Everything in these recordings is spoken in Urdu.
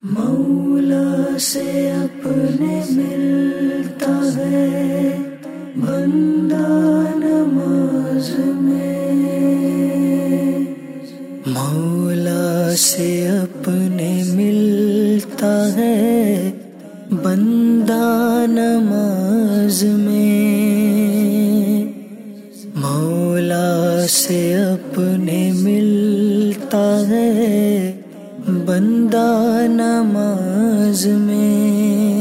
مولا سے اپنے ملتا ہے بندہ نماز میں، مولا سے اپنے ملتا ہے بندہ نماز میں، مولا سے اپنے ملتا ہے بندہ نماز میں،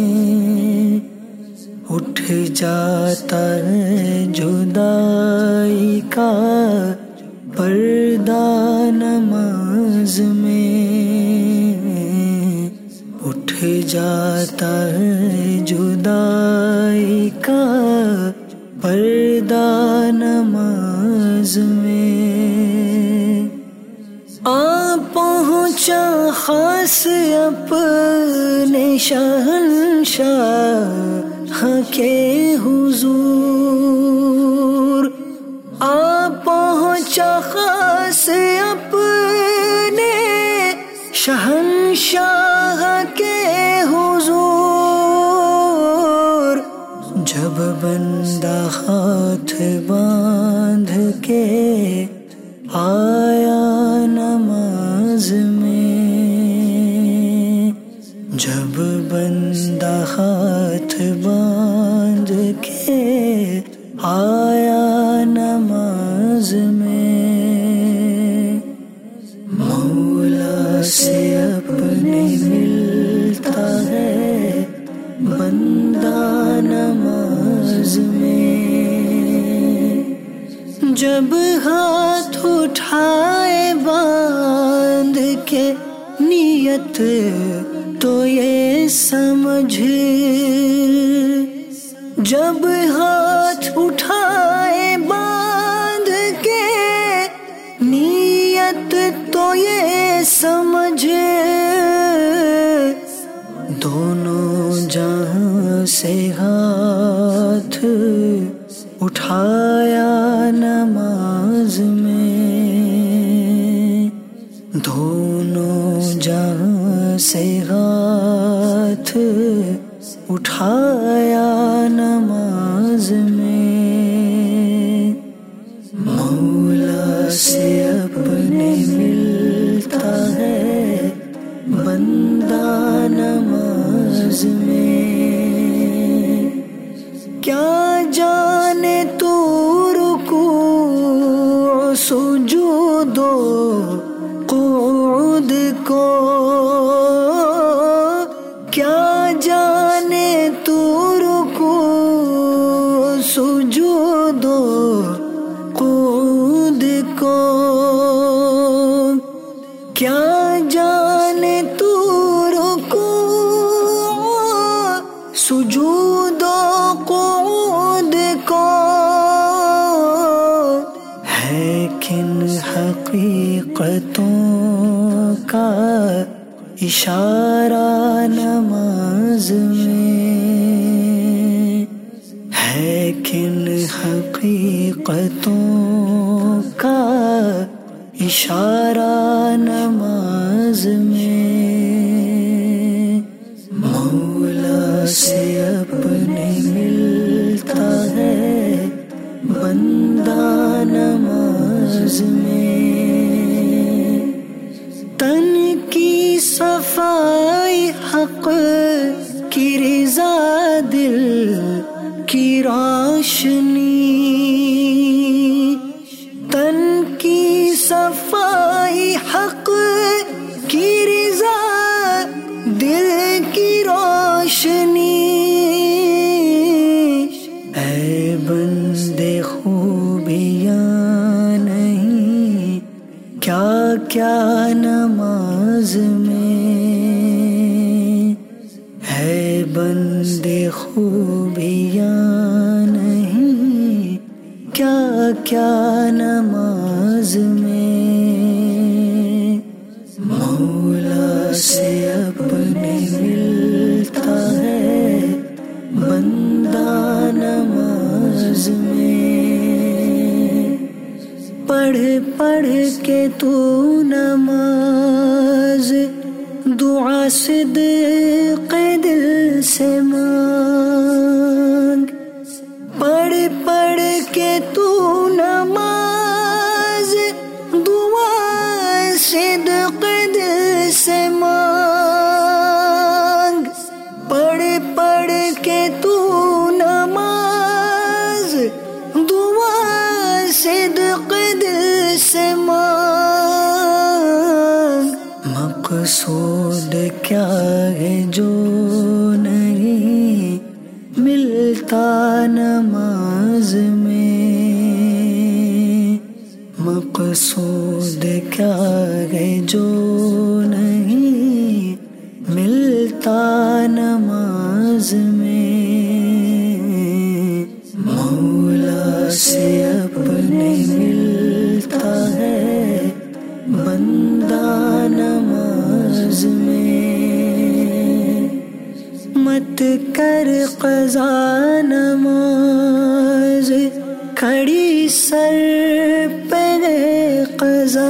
اٹھ جاتا ہے جدائی کا پردہ نماز میں، اٹھ جاتا ہے جدائی کا پردہ نماز میں، پہنچا خاص اپنے شہنشاہ کے حضور، پہنچا خاص اپنے شہنشاہ کے حضور، جب بندہ ہاتھ باندھ کے آیا نماز میں، جب بندہ ہاتھ باندھ کے آیا نماز میں، مولا سے اپنے ملتا ہے بندہ نماز میں، جب ہاتھ اٹھائے باندھ کے نیت تو یہ سمجھ، جب ہاتھ اٹھائے باندھ کے نیت تو یہ سمجھ، دونوں جہاں سے ہاتھ اٹھایا نماز میں، دونوں جہاں سے ہاتھ اٹھایا نماز میں، مولا سے اپنے ملتا ہے بندہ نماز میں، کیا جانے تو رکوع سجود و قعود کو، کیا جانے تو رکوع سجود و قعود کو، کیا جانے تو رکوع سجود و قعود کو، ہے کن حقیقتوں کا اشارہ نماز میں، ہے کن حقیقتوں کا اشارہ نماز میں، مولا سے اپنے ملتا ہے بندہ نماز میں، تن کی صفائی حق کی رضا دل کی روشنی، تن کی صفائی حق کی رضا دل کی روشنی، اے بندے خوبیاں نہیں کیا کیا نماز میں، ہے بندے خوبیاں نہیں کیا کیا نماز میں، مولا سے اپنے ملتا ہے بندہ نماز میں، پڑھ پڑھ کے تو نماز دعا صدق دل سے مانگ، پڑھ پڑھ کے تو نماز، دعا صدق دل سے مانگ، پڑھ پڑھ کے تو نماز، دعا صدق دل سے مانگ۔ مقصود کیا ہے جو نہیں ملتا نماز میں، مقصود کیا ہے جو نہیں ملتا نماز میں، مولا سے اپنے ملتا ہے بندہ نماز میں، مت کر قضا نماز، کھڑی سر پہ قضا،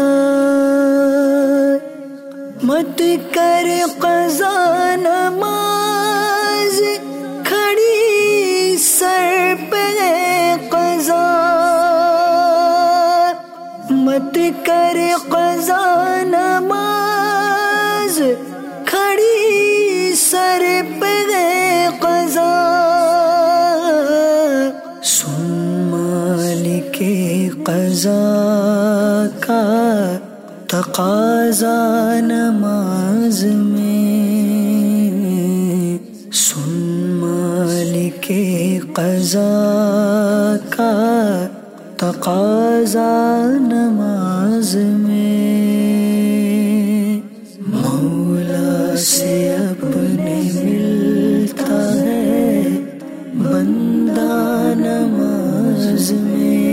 مت کر قضا نماز، کھڑی سر پہ قضا، مت کر قضا نماز، کھڑی سر پہ قضا، سن مالک قضا کا تقاضا نماز میں، سن مالک قضا کا تقاضا نماز میں، مولا سے اپنے ملتا ہے بندہ نماز میں،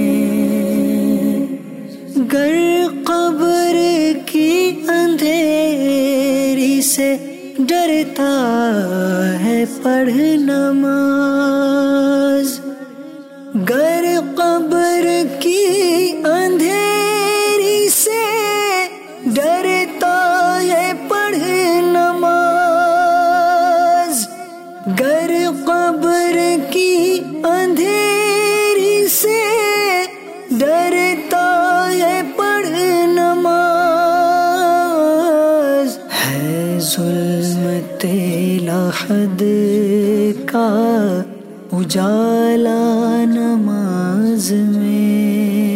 گر قبر کی اندھیری سے ڈرتا ہے پڑھ نماز، گر قبر کی اندھیری سے ڈرتا ہے پڑھ نماز، گر قبر کی اندھیری سے ڈرتا ہے پڑھ نماز، ہے ظلمت لاحد کا اجالا نماز میں،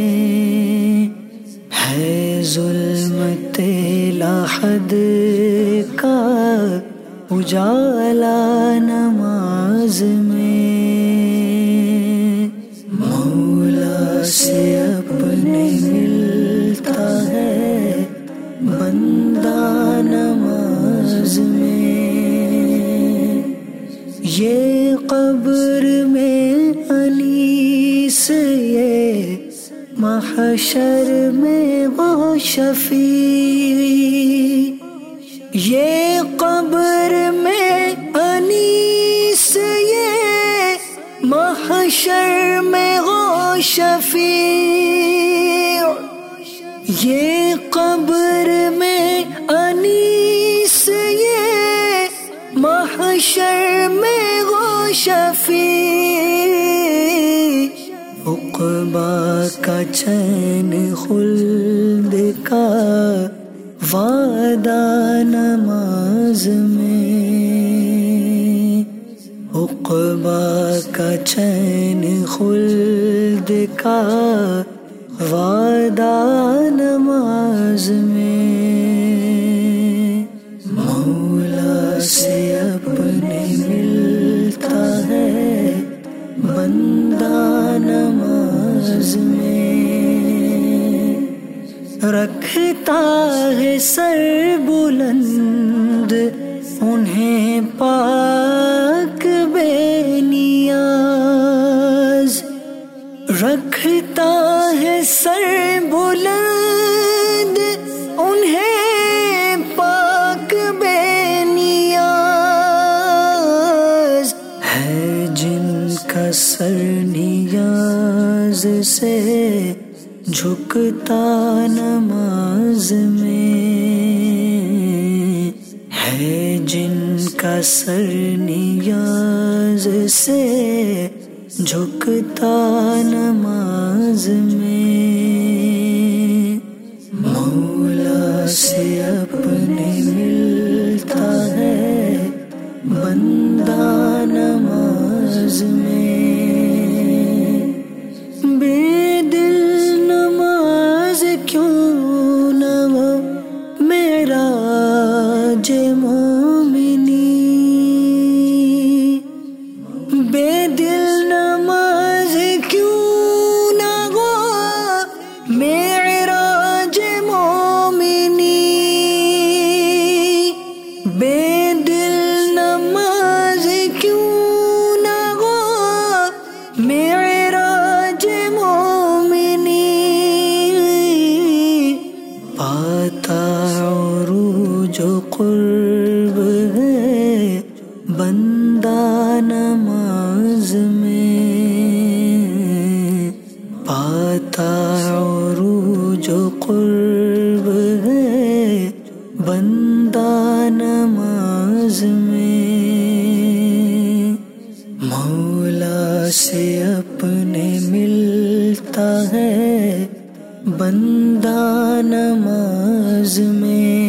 ہے ظلمت لاحد کا اجالا نماز میں، مولا سے اپنے ملتا ہے بندہ نماز میں، یہ قبر میں انیس، یہ محشر میں وہ شفیع، یہ قبر میں انیس، یہ محشر میں وہ شفیع، یہ قبر میں انیس، یہ محشر میں وہ شفیع، عقبا کا چین خلد کا وعدہ نماز میں، عقبا کا چین خلد کا وعدہ نماز میں، مولا سے اپنے ملتا ہے بندہ نماز میں، رکھتا ہے سر بلند انہیں پاک بے نیاز، رکھتا ہے سر بلند انہیں پاک بے نیاز، ہے جن کا سر نیاز سے جھکتا نماز میں، ہے کا سر نیاز سے جھکتا نماز میں، مولا سے اپنے ملتا ہے بندہ نماز میں، بے دل نماز کیوں نہ ہو معراج مومنی، بے دل نماز کیوں نہ ہو معراج مومنی، بے دل نماز کیوں نہ ہو معراج مومنی، پاتا عروج و قرب ہے بندہ نماز میں، پاتا عروج و قرب ہے بندہ نماز میں، مولا سے اپنے ملتا ہے بندہ نماز میں،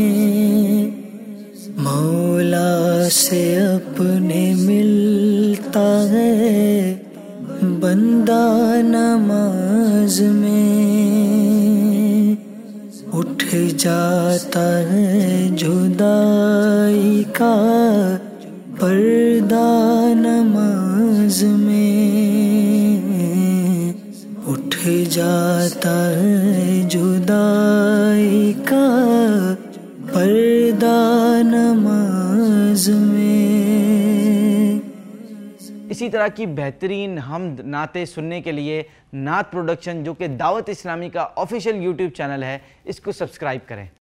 مولا سے اپنے ملتا ہے بندہ نماز میں، اٹھ جاتا ہے جدائی کا پردہ نماز میں، اٹھ جاتا ہے جدائی کا پردہ نماز میں۔ اسی طرح کی بہترین حمد نعتیں سننے کے لیے نعت پروڈکشن جو کہ دعوت اسلامی کا آفیشیل یوٹیوب چینل ہے، اس کو سبسکرائب کریں۔